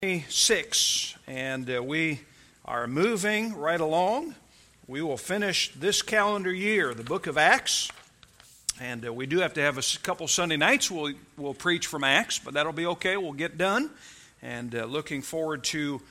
26, and we are moving right along. We will finish this calendar year, the book of Acts, and we do have to have a couple Sunday nights we'll preach from Acts, but that'll be okay. We'll get done, and looking forward to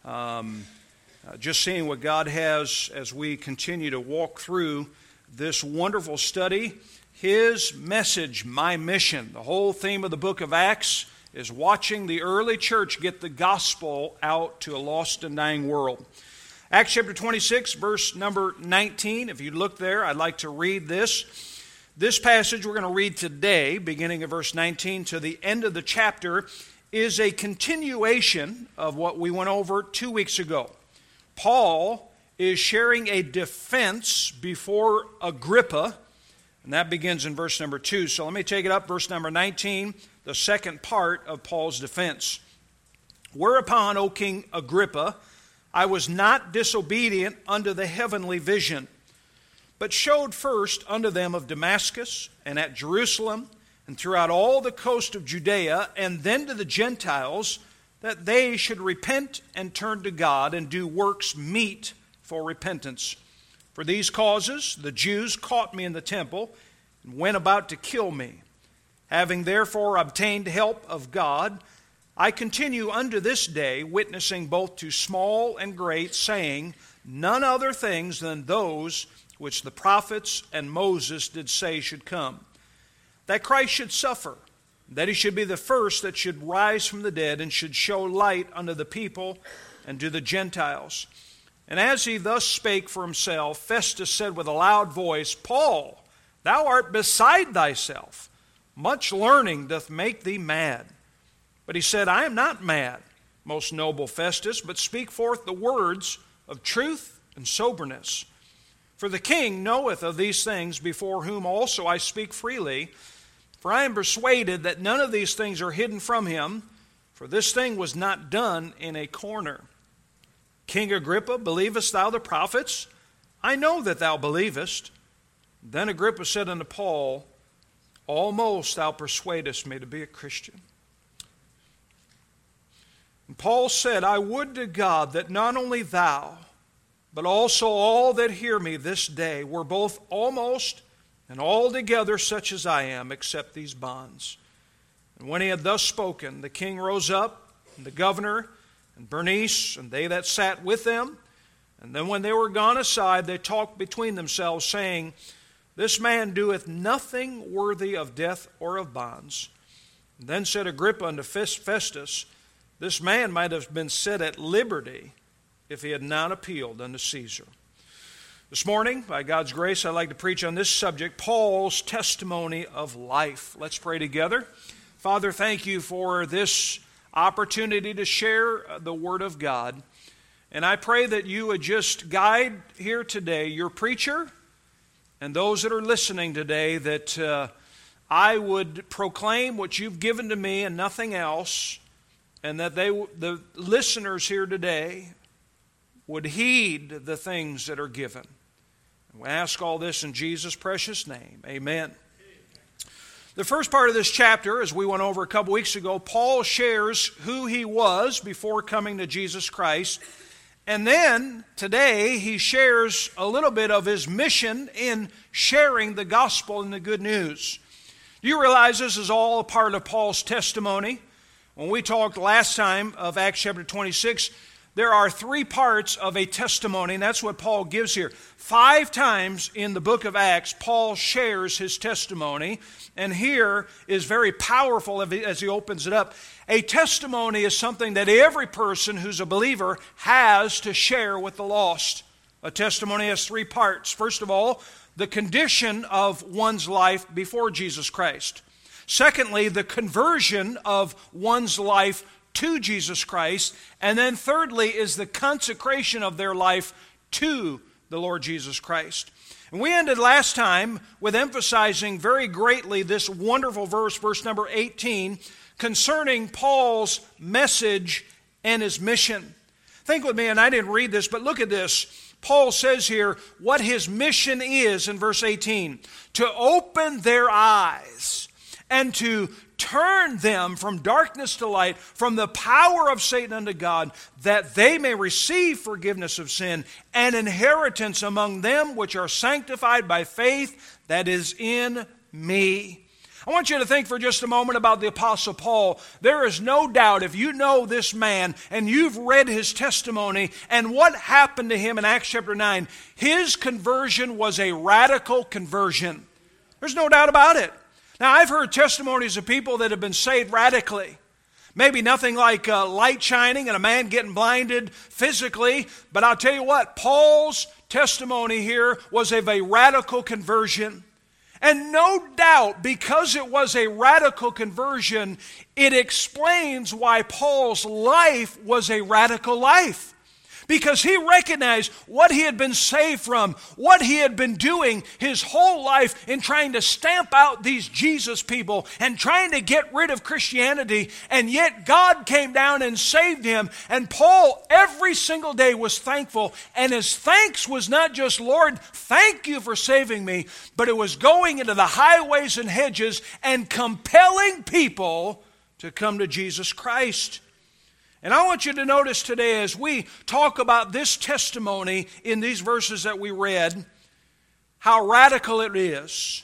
just seeing what God has as we continue to walk through this wonderful study. His message, my mission. The whole theme of the book of Acts is watching the early church get the gospel out to a lost and dying world. Acts chapter 26, verse number 19. If you look there, I'd like to read this. This passage we're going to read today, beginning of verse 19 to the end of the chapter, is a continuation of what we went over 2 weeks ago. Paul is sharing a defense before Agrippa, and that begins in verse number 2. So let me take it up, verse number 19, the second part of Paul's defense. Whereupon, O King Agrippa, I was not disobedient unto the heavenly vision, but showed first unto them of Damascus, and at Jerusalem, and throughout all the coast of Judea, and then to the Gentiles, that they should repent and turn to God, and do works meet for repentance. For these causes the Jews caught me in the temple, and went about to kill me. Having therefore obtained help of God, I continue unto this day, witnessing both to small and great, saying none other things than those which the prophets and Moses did say should come. That Christ should suffer, that he should be the first that should rise from the dead, and should show light unto the people and to the Gentiles. And as he thus spake for himself, Festus said with a loud voice, Paul, thou art beside thyself. Much learning doth make thee mad. But he said, I am not mad, most noble Festus, but speak forth the words of truth and soberness. For the king knoweth of these things, before whom also I speak freely. For I am persuaded that none of these things are hidden from him, for this thing was not done in a corner. King Agrippa, believest thou the prophets? I know that thou believest. Then Agrippa said unto Paul, almost thou persuadest me to be a Christian. And Paul said, I would to God that not only thou, but also all that hear me this day were both almost and altogether such as I am, except these bonds. And when he had thus spoken, the king rose up, and the governor, and Bernice, and they that sat with them. And then when they were gone aside, they talked between themselves, saying, This man doeth nothing worthy of death or of bonds. And then said Agrippa unto Festus, This man might have been set at liberty if he had not appealed unto Caesar. This morning, by God's grace, I'd like to preach on this subject, Paul's testimony of life. Let's pray together. Father, thank you for this opportunity to share the Word of God. And I pray that you would just guide here today your preacher and those that are listening today, that I would proclaim what you've given to me and nothing else, and that the listeners here today would heed the things that are given. And we ask all this in Jesus' precious name. Amen. The first part of this chapter, as we went over a couple weeks ago, Paul shares who he was before coming to Jesus Christ. And then, today, he shares a little bit of his mission in sharing the gospel and the good news. Do you realize this is all a part of Paul's testimony? When we talked last time of Acts chapter 26, there are 3 parts of a testimony, and that's what Paul gives here. 5 times in the book of Acts, Paul shares his testimony, and here is very powerful as he opens it up. A testimony is something that every person who's a believer has to share with the lost. A testimony has 3 parts. First of all, the condition of one's life before Jesus Christ. Secondly, the conversion of one's life to Jesus Christ. And then thirdly is the consecration of their life to the Lord Jesus Christ. And we ended last time with emphasizing very greatly this wonderful verse, verse number 18, concerning Paul's message and his mission. Think with me, and I didn't read this, but look at this. Paul says here what his mission is in verse 18. To open their eyes and to turn them from darkness to light, from the power of Satan unto God, that they may receive forgiveness of sin and inheritance among them which are sanctified by faith that is in me. I want you to think for just a moment about the Apostle Paul. There is no doubt, if you know this man and you've read his testimony and what happened to him in Acts chapter 9, his conversion was a radical conversion. There's no doubt about it. Now, I've heard testimonies of people that have been saved radically. Maybe nothing like light shining and a man getting blinded physically, but I'll tell you what, Paul's testimony here was of a radical conversion. And no doubt, because it was a radical conversion, it explains why Paul's life was a radical life. Because he recognized what he had been saved from, what he had been doing his whole life in trying to stamp out these Jesus people and trying to get rid of Christianity. And yet God came down and saved him. And Paul every single day was thankful. And his thanks was not just, Lord, thank you for saving me, but it was going into the highways and hedges and compelling people to come to Jesus Christ. And I want you to notice today as we talk about this testimony in these verses that we read, how radical it is.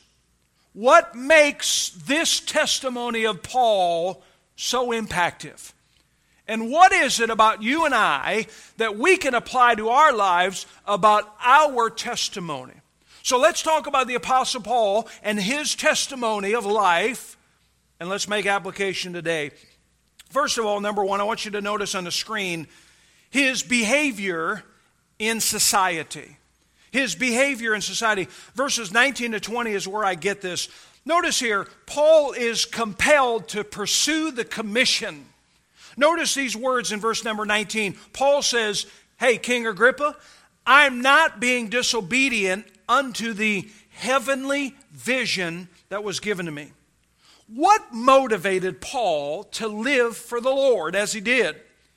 What makes this testimony of Paul so impactful? And what is it about you and I that we can apply to our lives about our testimony? So let's talk about the Apostle Paul and his testimony of life, and let's make application today. First of all, number one, I want you to notice on the screen his behavior in society. His behavior in society. Verses 19 to 20 is where I get this. Notice here, Paul is compelled to pursue the commission. Notice these words in verse number 19. Paul says, hey, King Agrippa, I'm not being disobedient unto the heavenly vision that was given to me. What motivated Paul to live for the Lord as he did?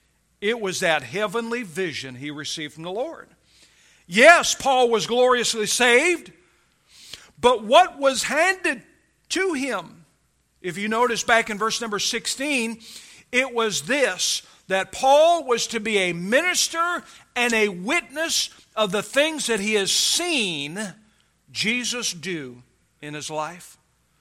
It was that heavenly vision he received from the Lord. Yes, Paul was gloriously saved, but what was handed to him? If you notice back in verse number 16, it was this, that Paul was to be a minister and a witness of the things that he has seen Jesus do in his life.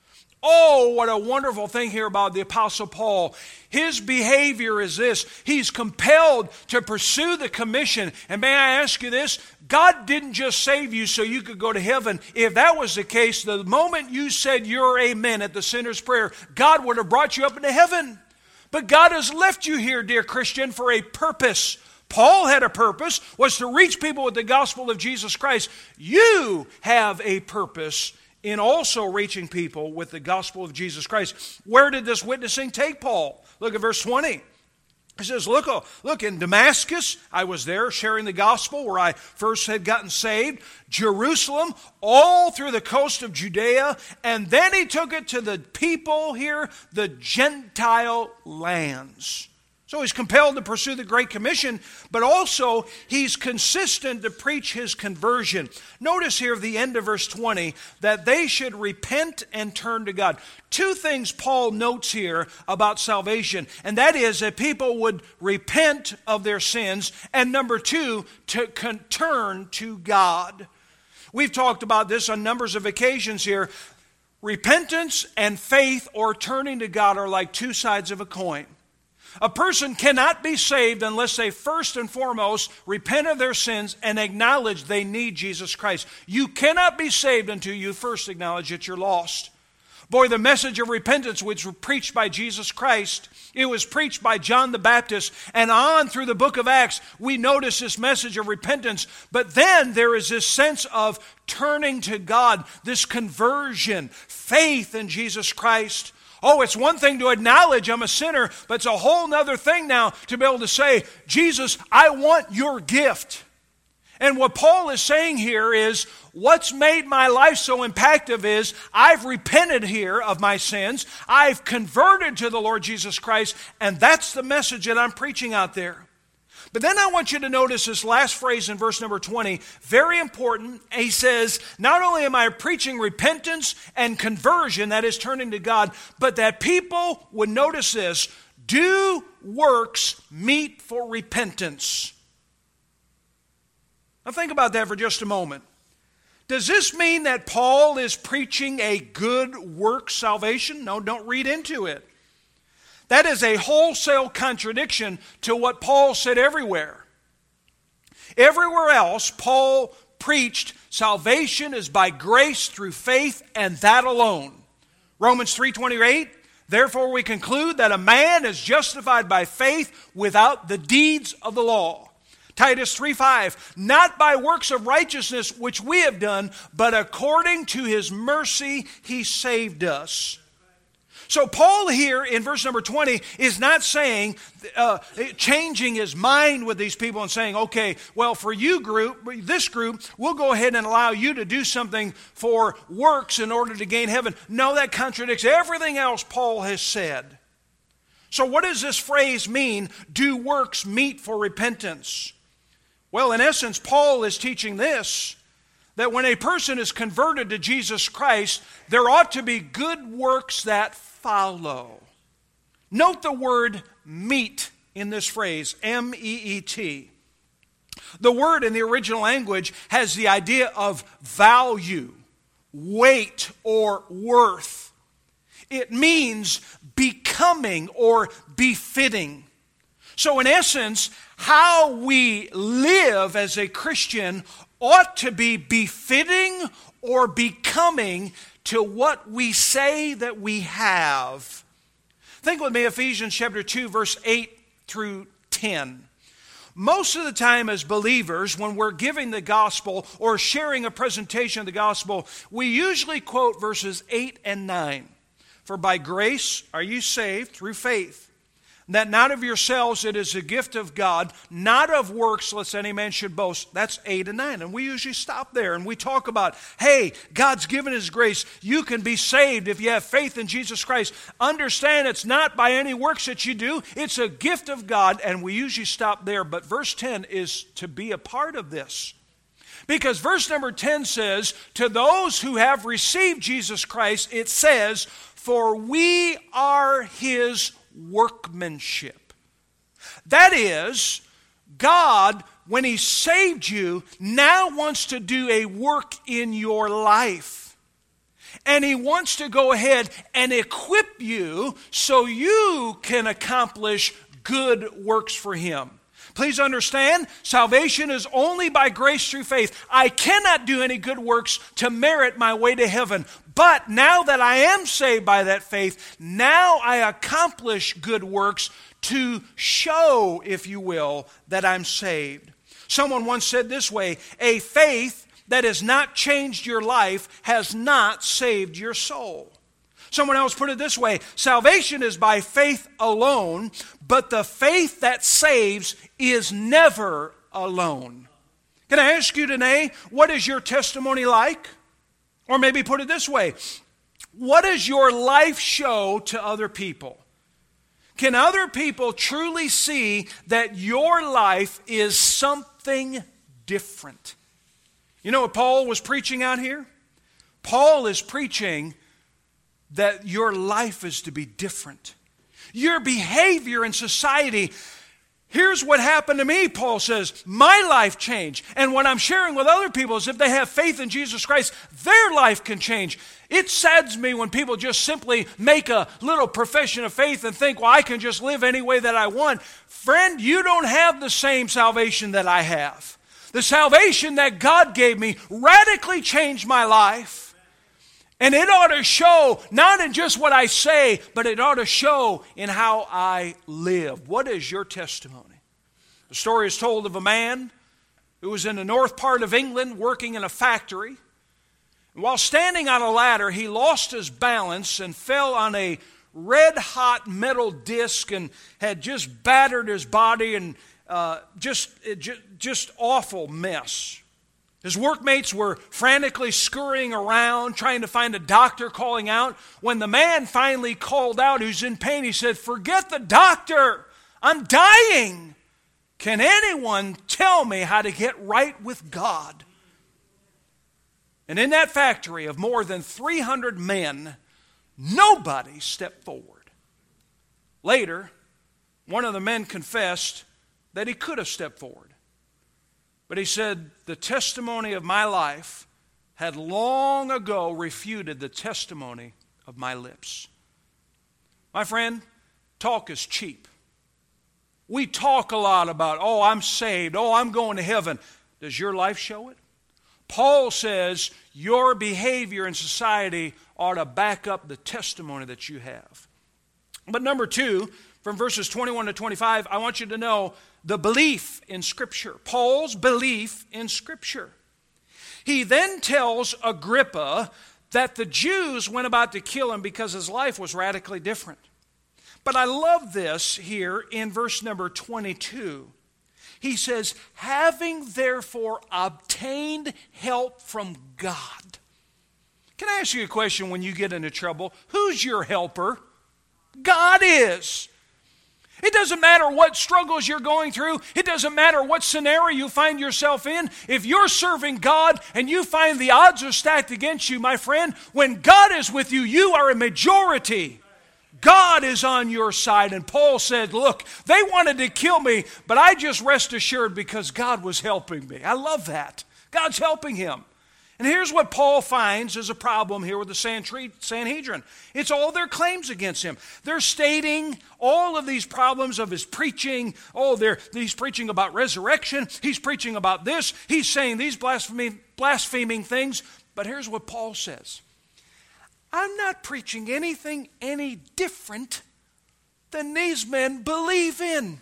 Oh, what a wonderful thing here about the Apostle Paul. His behavior is this. He's compelled to pursue the commission. And may I ask you this? God didn't just save you so you could go to heaven. If that was the case, the moment you said your amen at the sinner's prayer, God would have brought you up into heaven. But God has left you here, dear Christian, for a purpose. Paul had a purpose, was to reach people with the gospel of Jesus Christ. You have a purpose in also reaching people with the gospel of Jesus Christ. Where did this witnessing take Paul? Look at verse 20. He says, look, in Damascus, I was there sharing the gospel where I first had gotten saved. Jerusalem, all through the coast of Judea. And then he took it to the people here, the Gentile lands. So he's compelled to pursue the Great Commission, but also he's consistent to preach his conversion. Notice here at the end of verse 20 that they should repent and turn to God. Two things Paul notes here about salvation, and that is that people would repent of their sins, and number two, to turn to God. We've talked about this on numbers of occasions here. Repentance and faith or turning to God are like two sides of a coin. A person cannot be saved unless they first and foremost repent of their sins and acknowledge they need Jesus Christ. You cannot be saved until you first acknowledge that you're lost. Boy, the message of repentance which was preached by Jesus Christ, it was preached by John the Baptist, and on through the book of Acts, we notice this message of repentance. But then there is this sense of turning to God, this conversion, faith in Jesus Christ. Oh, it's one thing to acknowledge I'm a sinner, but it's a whole other thing now to be able to say, Jesus, I want your gift. And what Paul is saying here is, what's made my life so impactful is, I've repented here of my sins, I've converted to the Lord Jesus Christ, and that's the message that I'm preaching out there. But then I want you to notice this last phrase in verse number 20, very important. He says, not only am I preaching repentance and conversion, that is turning to God, but that people would notice this, do works meet for repentance? Now think about that for just a moment. Does this mean that Paul is preaching a good work salvation? No, don't read into it. That is a wholesale contradiction to what Paul said everywhere. Everywhere else, Paul preached salvation is by grace through faith and that alone. Romans 3:28, therefore we conclude that a man is justified by faith without the deeds of the law. Titus 3:5, not by works of righteousness which we have done, but according to his mercy he saved us. So Paul here in verse number 20 is not saying, changing his mind with these people and saying, okay, well for this group, we'll go ahead and allow you to do something for works in order to gain heaven. No, that contradicts everything else Paul has said. So what does this phrase mean, do works meet for repentance? Well, in essence, Paul is teaching this, that when a person is converted to Jesus Christ, there ought to be good works that follow. Note the word meet in this phrase, M-E-E-T. The word in the original language has the idea of value, weight, or worth. It means becoming or befitting. So in essence, how we live as a Christian ought to be befitting or becoming to what we say that we have. Think with me, Ephesians chapter 2, verse 8 through 10. Most of the time as believers, when we're giving the gospel or sharing a presentation of the gospel, we usually quote verses 8 and 9. For by grace are you saved through faith, that not of yourselves it is a gift of God, not of works lest any man should boast. That's 8 and 9. And we usually stop there and we talk about, hey, God's given his grace. You can be saved if you have faith in Jesus Christ. Understand it's not by any works that you do. It's a gift of God, and we usually stop there. But verse 10 is to be a part of this. Because verse number 10 says, to those who have received Jesus Christ, it says, for we are his workmanship. That is, God, when he saved you, now wants to do a work in your life. And he wants to go ahead and equip you so you can accomplish good works for him. Please understand, salvation is only by grace through faith. I cannot do any good works to merit my way to heaven. But now that I am saved by that faith, now I accomplish good works to show, if you will, that I'm saved. Someone once said this way, a faith that has not changed your life has not saved your soul. Someone else put it this way, salvation is by faith alone, but the faith that saves is never alone. Can I ask you today, what is your testimony like? Or maybe put it this way, what does your life show to other people? Can other people truly see that your life is something different? You know what Paul was preaching out here? Paul is preaching that your life is to be different. Your behavior in society. Here's what happened to me, Paul says. My life changed. And what I'm sharing with other people is if they have faith in Jesus Christ, their life can change. It saddens me when people just simply make a little profession of faith and think, well, I can just live any way that I want. Friend, you don't have the same salvation that I have. The salvation that God gave me radically changed my life. And it ought to show, not in just what I say, but it ought to show in how I live. What is your testimony? The story is told of a man who was in the north part of England working in a factory. And while standing on a ladder, he lost his balance and fell on a red-hot metal disc and had just battered his body and just awful mess. His workmates were frantically scurrying around, trying to find a doctor, calling out. When the man finally called out, who's in pain, he said, forget the doctor, I'm dying. can anyone tell me how to get right with God? And in that factory of more than 300 men, nobody stepped forward. Later, one of the men confessed that he could have stepped forward. But he said, the testimony of my life had long ago refuted the testimony of my lips. My friend, talk is cheap. We talk a lot about, oh, I'm saved, oh, I'm going to heaven. Does your life show it? Paul says your behavior in society ought to back up the testimony that you have. But number two, from verses 21 to 25, I want you to know the belief in Scripture. Paul's belief in Scripture. He then tells Agrippa that the Jews went about to kill him because his life was radically different. But I love this here in verse number 22. He says, having therefore obtained help from God. Can I ask you a question when you get into trouble? Who's your helper? God is. It doesn't matter what struggles you're going through. It doesn't matter what scenario you find yourself in. If you're serving God and you find the odds are stacked against you, my friend, when God is with you, you are a majority. God is on your side. And Paul said, look, they wanted to kill me, but I just rest assured because God was helping me. I love that. God's helping him. And here's what Paul finds is a problem here with the Sanhedrin. It's all their claims against him. They're stating all of these problems of his preaching. Oh, he's preaching about resurrection. He's preaching about this. He's saying these blaspheming things. But here's what Paul says. I'm not preaching anything any different than these men believe in.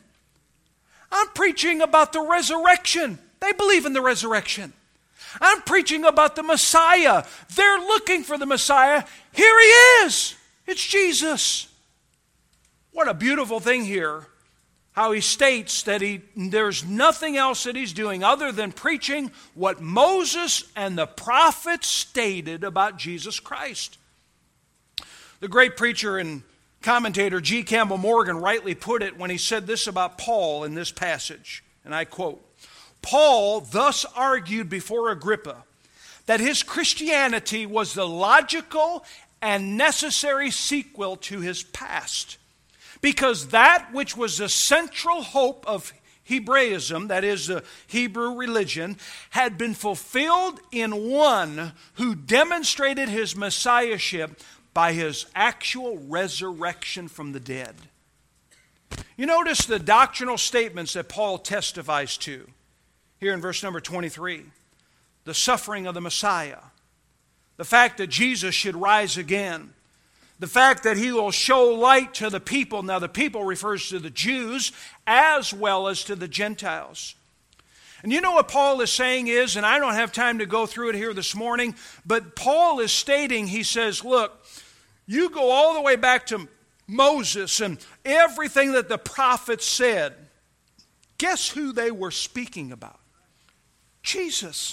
I'm preaching about the resurrection. They believe in the resurrection. I'm preaching about the Messiah. They're looking for the Messiah. Here he is. It's Jesus. What a beautiful thing here. How he states that there's nothing else that he's doing other than preaching what Moses and the prophets stated about Jesus Christ. The great preacher and commentator G. Campbell Morgan rightly put it when he said this about Paul in this passage, and I quote, Paul thus argued before Agrippa that his Christianity was the logical and necessary sequel to his past, because that which was the central hope of Hebraism, that is the Hebrew religion, had been fulfilled in one who demonstrated his messiahship by his actual resurrection from the dead. You notice the doctrinal statements that Paul testifies to here in verse number 23. The suffering of the Messiah. The fact that Jesus should rise again. The fact that he will show light to the people. Now the people refers to the Jews as well as to the Gentiles. And you know what Paul is saying is, and I don't have time to go through it here this morning, but Paul is stating, he says, look, you go all the way back to Moses and everything that the prophets said. Guess who they were speaking about? Jesus.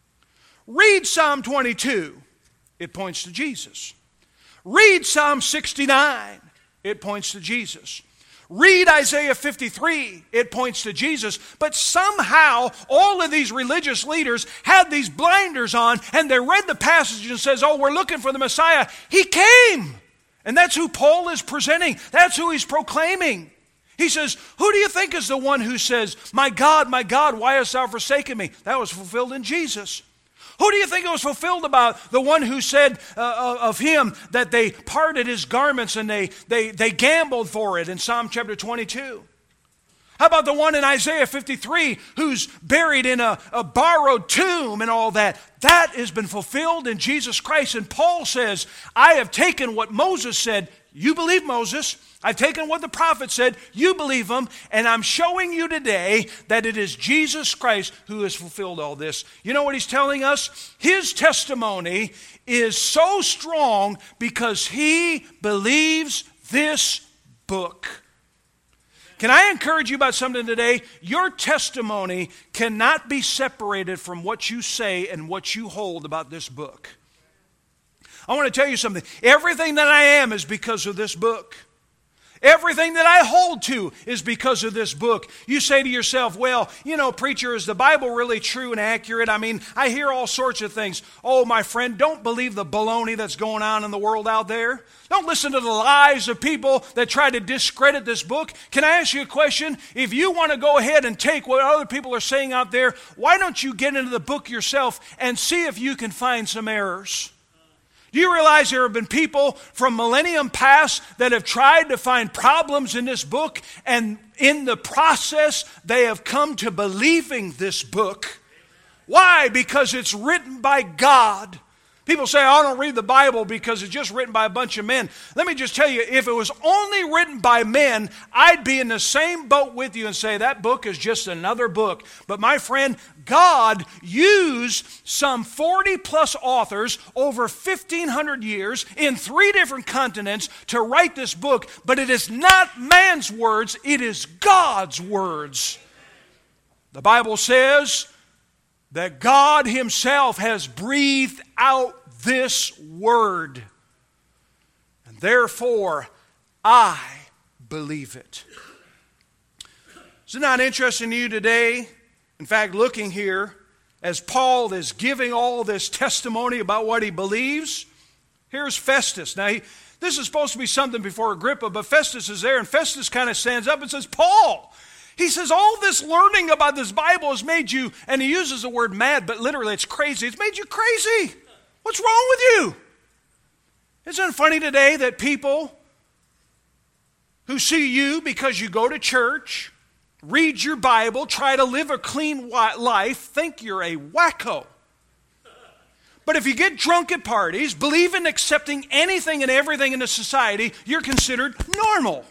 Read Psalm 22. It points to Jesus. Read Psalm 69. It points to Jesus. Read Isaiah 53. It points to Jesus. But somehow all of these religious leaders had these blinders on and they read the passage and says, oh, we're looking for the Messiah. He came. And that's who Paul is presenting. That's who he's proclaiming. He says, who do you think is the one who says, my God, why hast thou forsaken me? That was fulfilled in Jesus. Who do you think it was fulfilled about? The one who said of him that they parted his garments and they gambled for it in Psalm chapter 22. How about the one in Isaiah 53 who's buried in a borrowed tomb and all that? That has been fulfilled in Jesus Christ. And Paul says, I have taken what Moses said. You believe Moses. I've taken what the prophet said. You believe him. And I'm showing you today that it is Jesus Christ who has fulfilled all this. You know what he's telling us? His testimony is so strong because he believes this book. Can I encourage you about something today? Your testimony cannot be separated from what you say and what you hold about this book. I want to tell you something. Everything that I am is because of this book. Everything that I hold to is because of this book. You say to yourself, well, preacher, is the Bible really true and accurate? I mean, I hear all sorts of things. Oh, my friend, don't believe the baloney that's going on in the world out there. Don't listen to the lies of people that try to discredit this book. Can I ask you a question? If you want to go ahead and take what other people are saying out there, why don't you get into the book yourself and see if you can find some errors? Do you realize there have been people from millennium past that have tried to find problems in this book, and in the process they have come to believing this book? Why? Because it's written by God. People say, I don't read the Bible because it's just written by a bunch of men. Let me just tell you, if it was only written by men, I'd be in the same boat with you and say that book is just another book. But my friend, God used some 40 plus authors over 1,500 years in 3 different continents to write this book. But it is not man's words, it is God's words. The Bible says that God Himself has breathed out this word, and therefore I believe it. Is it not interesting to you today? In fact, looking here, as Paul is giving all this testimony about what he believes, here's Festus. Now, this is supposed to be something before Agrippa, but Festus is there, and Festus kind of stands up and says, Paul, he says, all this learning about this Bible has made you, and he uses the word mad, but literally it's crazy. It's made you crazy. What's wrong with you? Isn't it funny today that people who see you because you go to church, read your Bible, try to live a clean life, think you're a wacko? But if you get drunk at parties, believe in accepting anything and everything in the society, you're considered normal.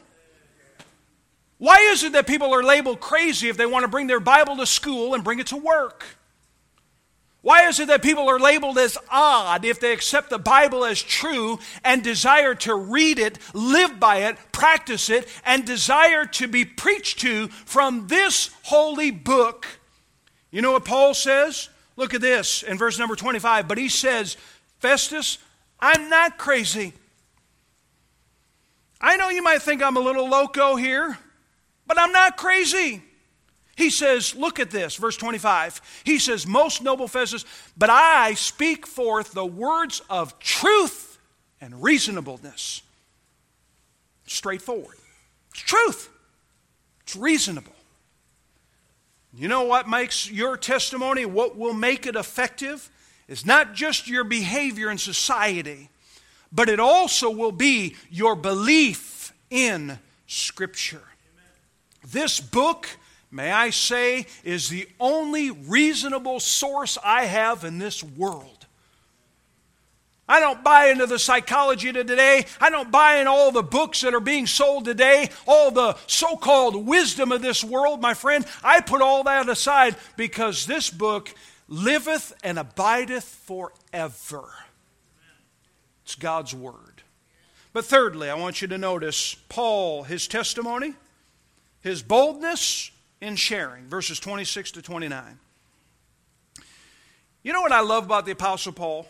Why is it that people are labeled crazy if they want to bring their Bible to school and bring it to work? Why is it that people are labeled as odd if they accept the Bible as true and desire to read it, live by it, practice it, and desire to be preached to from this holy book? You know what Paul says? Look at this in verse number 25. But he says, Festus, I'm not crazy. I know you might think I'm a little loco here, but I'm not crazy. He says, look at this, verse 25. He says, most noble Festus, but I speak forth the words of truth and reasonableness. Straightforward. It's truth. It's reasonable. You know what makes your testimony, what will make it effective, is not just your behavior in society, but it also will be your belief in Scripture. This book, may I say, is the only reasonable source I have in this world. I don't buy into the psychology of today. I don't buy in all the books that are being sold today, all the so-called wisdom of this world, my friend. I put all that aside because this book liveth and abideth forever. It's God's word. But thirdly, I want you to notice Paul, his testimony, his boldness in sharing, verses 26 to 29. You know what I love about the Apostle Paul?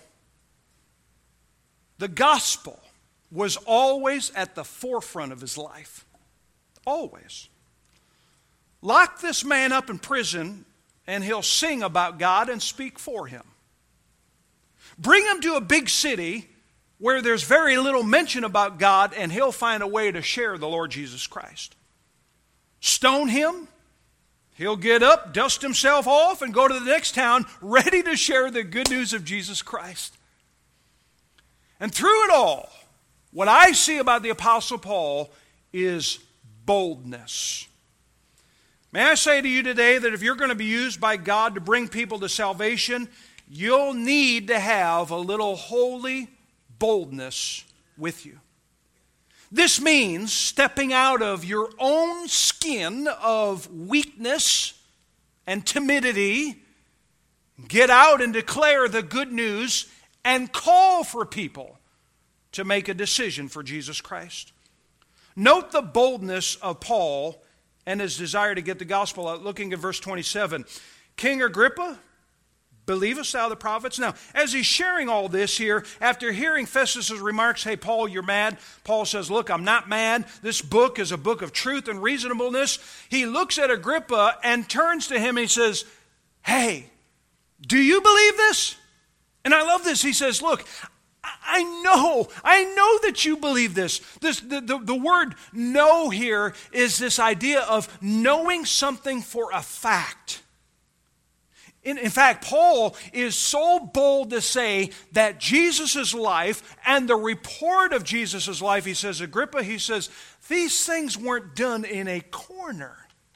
The gospel was always at the forefront of his life. Always. Lock this man up in prison and he'll sing about God and speak for him. Bring him to a big city where there's very little mention about God and he'll find a way to share the Lord Jesus Christ. Stone him, he'll get up, dust himself off, and go to the next town ready to share the good news of Jesus Christ. And through it all, what I see about the Apostle Paul is boldness. May I say to you today that if you're going to be used by God to bring people to salvation, you'll need to have a little holy boldness with you. This means stepping out of your own skin of weakness and timidity, get out and declare the good news and call for people to make a decision for Jesus Christ. Note the boldness of Paul and his desire to get the gospel out. Looking at verse 27, King Agrippa, Believest thou the prophets? Now, as he's sharing all this here, after hearing Festus' remarks, hey, Paul, you're mad. Paul says, look, I'm not mad. This book is a book of truth and reasonableness. He looks at Agrippa and turns to him and he says, hey, do you believe this? And I love this. He says, look, I know that you believe this. The word know here is this idea of knowing something for a fact. In fact, Paul is so bold to say that Jesus' life and the report of Jesus' life, he says, Agrippa, he says, these things weren't done in a corner.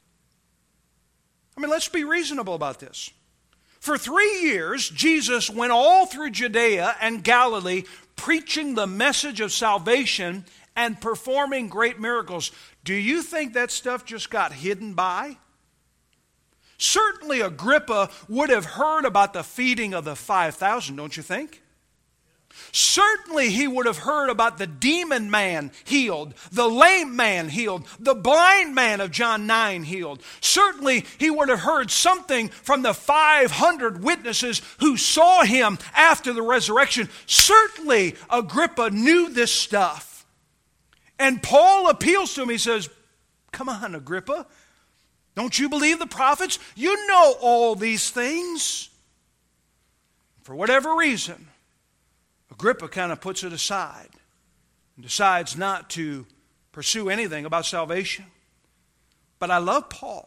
I mean, let's be reasonable about this. For 3 years, Jesus went all through Judea and Galilee preaching the message of salvation and performing great miracles. Do you think that stuff just got hidden by? Certainly Agrippa would have heard about the feeding of the 5,000, don't you think? Certainly he would have heard about the demon man healed, the lame man healed, the blind man of John 9 healed. Certainly he would have heard something from the 500 witnesses who saw him after the resurrection. Certainly Agrippa knew this stuff. And Paul appeals to him. He says, come on, Agrippa. Don't you believe the prophets? You know all these things. For whatever reason, Agrippa kind of puts it aside and decides not to pursue anything about salvation. But I love Paul.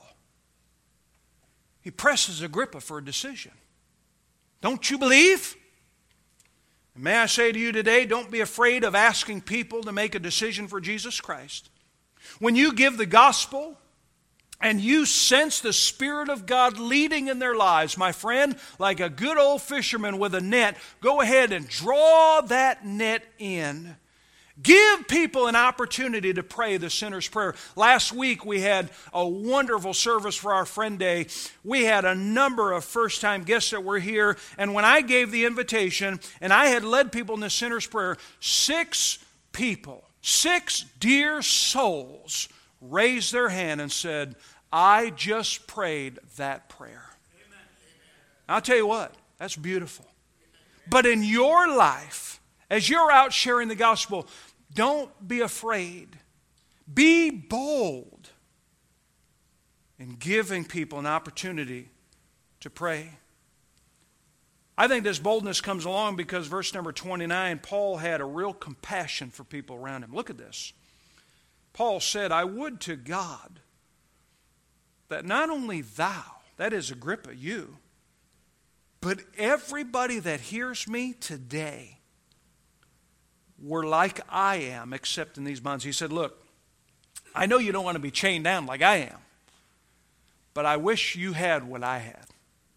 He presses Agrippa for a decision. Don't you believe? And may I say to you today, don't be afraid of asking people to make a decision for Jesus Christ. When you give the gospel, and you sense the Spirit of God leading in their lives, my friend, like a good old fisherman with a net, go ahead and draw that net in. Give people an opportunity to pray the sinner's prayer. Last week we had a wonderful service for our Friend Day. We had a number of first-time guests that were here, and when I gave the invitation, and I had led people in the sinner's prayer, 6 people, 6 dear souls, raised their hand and said, I just prayed that prayer. Amen. I'll tell you what, that's beautiful. But in your life, as you're out sharing the gospel, don't be afraid. Be bold in giving people an opportunity to pray. I think this boldness comes along because verse number 29, Paul had a real compassion for people around him. Look at this. Paul said, I would to God that not only thou, that is Agrippa, you, but everybody that hears me today were like I am, except in these bonds. He said, look, I know you don't want to be chained down like I am, but I wish you had what I had.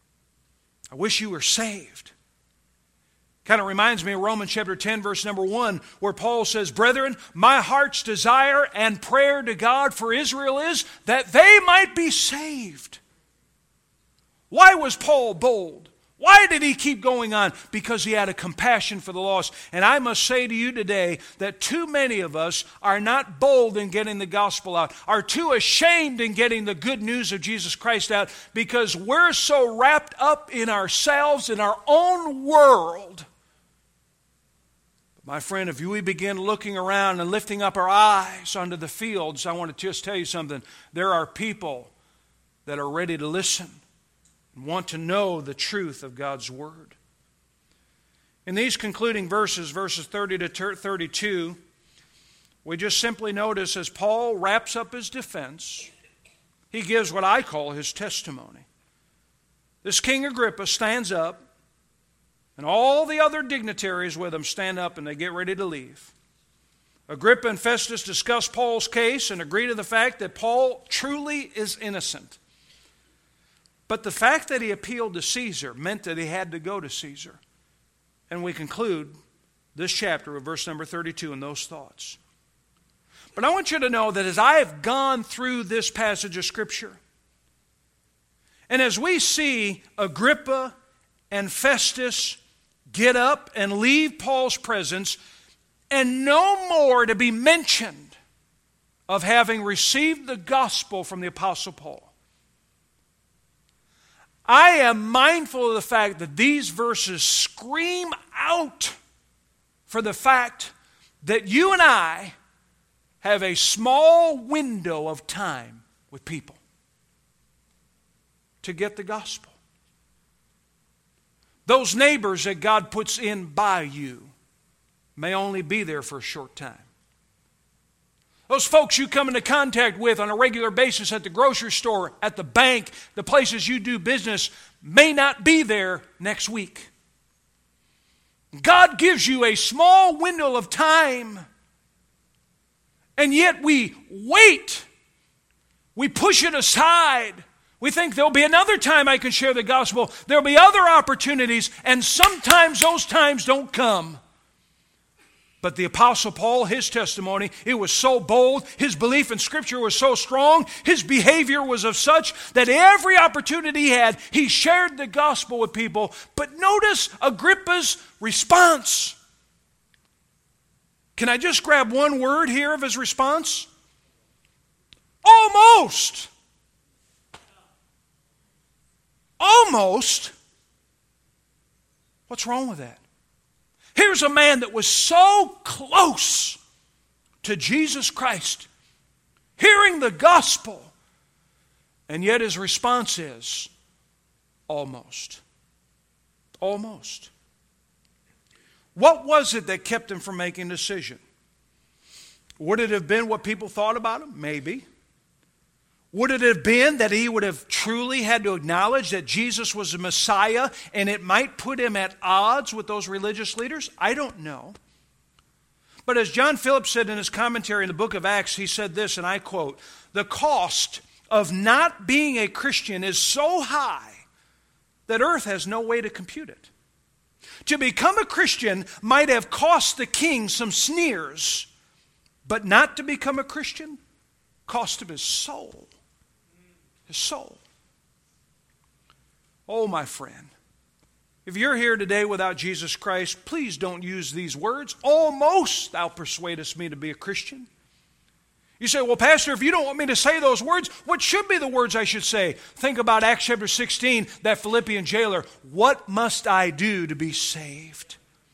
I wish you were saved. Kind of reminds me of Romans chapter 10, verse number 1, where Paul says, brethren, my heart's desire and prayer to God for Israel is that they might be saved. Why was Paul bold? Why did he keep going on? Because he had a compassion for the lost. And I must say to you today that too many of us are not bold in getting the gospel out, are too ashamed in getting the good news of Jesus Christ out, because we're so wrapped up in ourselves, in our own world. My friend, if we begin looking around and lifting up our eyes onto the fields, I want to just tell you something. There are people that are ready to listen and want to know the truth of God's Word. In these concluding verses, verses 30 to 32, we just simply notice as Paul wraps up his defense, he gives what I call his testimony. This King Agrippa stands up, and all the other dignitaries with him stand up and they get ready to leave. Agrippa and Festus discuss Paul's case and agree to the fact that Paul truly is innocent. But the fact that he appealed to Caesar meant that he had to go to Caesar. And we conclude this chapter with verse number 32 and those thoughts. But I want you to know that as I have gone through this passage of Scripture, and as we see Agrippa and Festus get up and leave Paul's presence, and no more to be mentioned of having received the gospel from the Apostle Paul, I am mindful of the fact that these verses scream out for the fact that you and I have a small window of time with people to get the gospel. Those neighbors that God puts in by you may only be there for a short time. Those folks you come into contact with on a regular basis at the grocery store, at the bank, the places you do business, may not be there next week. God gives you a small window of time, and yet we wait. We push it aside. We think there'll be another time I can share the gospel. There'll be other opportunities, and sometimes those times don't come. But the Apostle Paul, his testimony, it was so bold, his belief in Scripture was so strong, his behavior was of such that every opportunity he had, he shared the gospel with people. But notice Agrippa's response. Can I just grab one word here of his response? Almost. Almost. What's wrong with that? Here's a man that was so close to Jesus Christ, hearing the gospel, and yet his response is, almost. Almost. What was it that kept him from making a decision? Would it have been what people thought about him? Maybe. Would it have been that he would have truly had to acknowledge that Jesus was the Messiah and it might put him at odds with those religious leaders? I don't know. But as John Phillips said in his commentary in the book of Acts, he said this, and I quote, "The cost of not being a Christian is so high that earth has no way to compute it. To become a Christian might have cost the king some sneers, but not to become a Christian cost him his soul. His soul. Oh, my friend, if you're here today without Jesus Christ, please don't use these words. Almost thou persuadest me to be a Christian. You say, well, Pastor, if you don't want me to say those words, what should be the words I should say? Think about Acts chapter 16, that Philippian jailer. What must I do to be saved?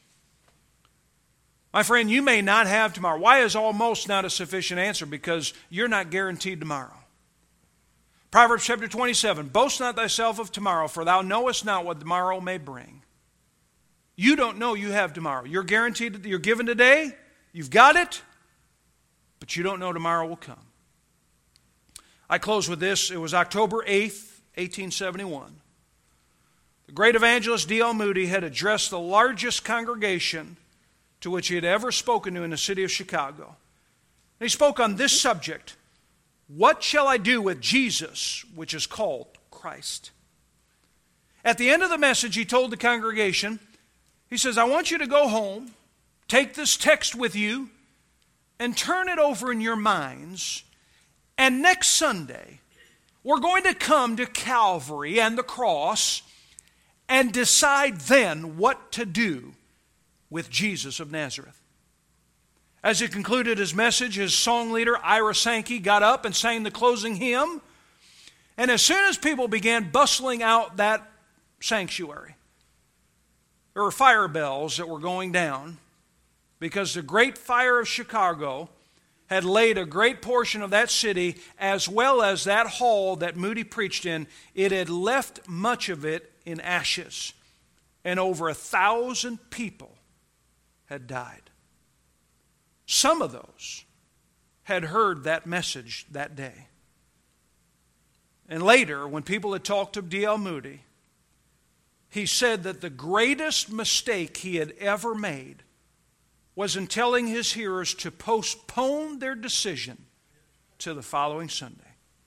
My friend, you may not have tomorrow. Why is almost not a sufficient answer? Because you're not guaranteed tomorrow. Proverbs chapter 27, boast not thyself of tomorrow, for thou knowest not what tomorrow may bring. You don't know you have tomorrow. You're guaranteed, you're given today, you've got it, but you don't know tomorrow will come. I close with this. It was October 8th, 1871. The great evangelist D.L. Moody had addressed the largest congregation to which he had ever spoken to in the city of Chicago. And he spoke on this subject: what shall I do with Jesus, which is called Christ? At the end of the message, he told the congregation, he says, I want you to go home, take this text with you, and turn it over in your minds. And next Sunday, we're going to come to Calvary and the cross and decide then what to do with Jesus of Nazareth. As he concluded his message, his song leader, Ira Sankey, got up and sang the closing hymn. And as soon as people began bustling out that sanctuary, there were fire bells that were going down because the great fire of Chicago had laid a great portion of that city, as well as that hall that Moody preached in. It had left much of it in ashes, and over 1,000 people had died. Some of those had heard that message that day. And later, when people had talked to D.L. Moody, he said that the greatest mistake he had ever made was in telling his hearers to postpone their decision to the following Sunday.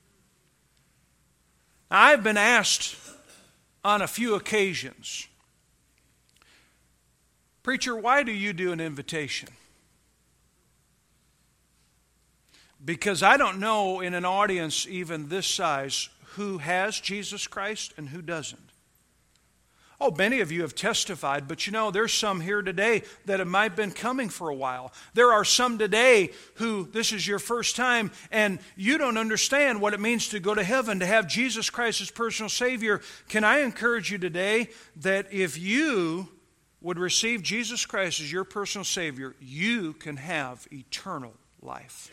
Now, I've been asked on a few occasions, preacher, why do you do an invitation? Because I don't know in an audience even this size who has Jesus Christ and who doesn't. Oh, many of you have testified, but there's some here today that have might have been coming for a while. There are some today who this is your first time and you don't understand what it means to go to heaven, to have Jesus Christ as personal Savior. Can I encourage you today that if you would receive Jesus Christ as your personal Savior, you can have eternal life.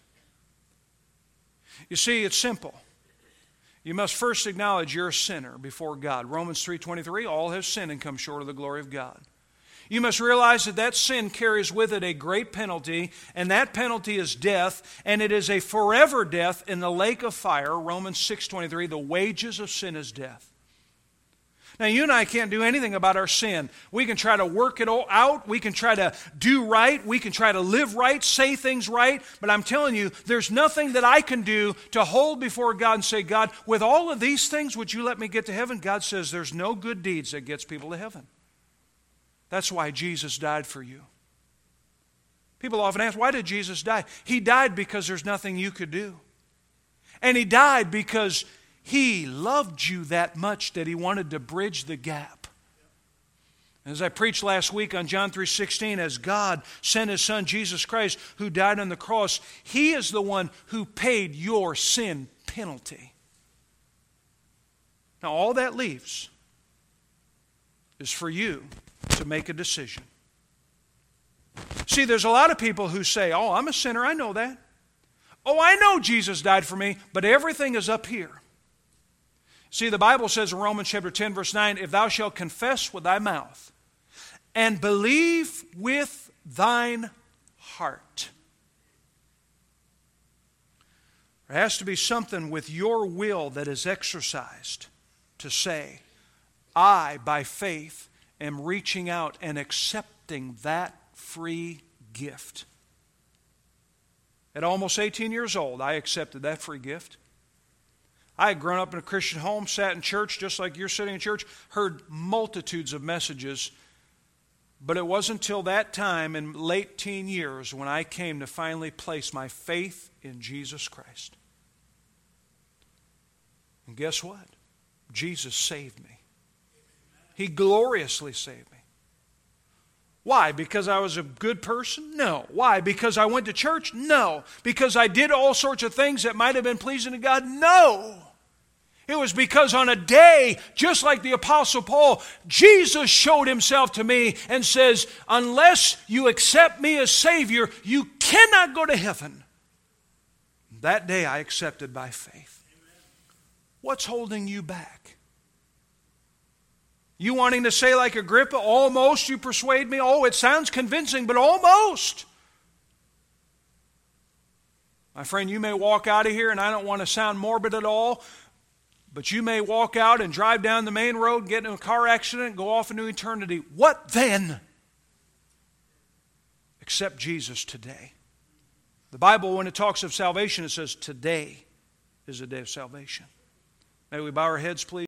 You see, it's simple. You must first acknowledge you're a sinner before God. Romans 3:23, all have sinned and come short of the glory of God. You must realize that sin carries with it a great penalty, and that penalty is death, and it is a forever death in the lake of fire. Romans 6:23, the wages of sin is death. Now, you and I can't do anything about our sin. We can try to work it all out. We can try to do right. We can try to live right, say things right. But I'm telling you, there's nothing that I can do to hold before God and say, God, with all of these things, would you let me get to heaven? God says there's no good deeds that gets people to heaven. That's why Jesus died for you. People often ask, why did Jesus die? He died because there's nothing you could do. And He died because He loved you that much that He wanted to bridge the gap. As I preached last week on John 3:16, as God sent His Son Jesus Christ who died on the cross, He is the one who paid your sin penalty. Now all that leaves is for you to make a decision. See, there's a lot of people who say, oh, I'm a sinner, I know that. Oh, I know Jesus died for me, but everything is up here. See, the Bible says in Romans chapter 10, verse 9, if thou shalt confess with thy mouth and believe with thine heart. There has to be something with your will that is exercised to say, I, by faith, am reaching out and accepting that free gift. At almost 18 years old, I accepted that free gift. I had grown up in a Christian home, sat in church just like you're sitting in church, heard multitudes of messages. But it wasn't until that time in late teen years when I came to finally place my faith in Jesus Christ. And guess what? Jesus saved me. He gloriously saved me. Why? Because I was a good person? No. Why? Because I went to church? No. Because I did all sorts of things that might have been pleasing to God? No. It was because on a day, just like the Apostle Paul, Jesus showed Himself to me and says, unless you accept me as Savior, you cannot go to heaven. That day I accepted by faith. What's holding you back? You wanting to say like Agrippa, almost you persuade me? Oh, it sounds convincing, but almost. My friend, you may walk out of here, and I don't want to sound morbid at all, but you may walk out and drive down the main road, get in a car accident, go off into eternity. What then? Accept Jesus today. The Bible, when it talks of salvation, it says today is the day of salvation. May we bow our heads, please.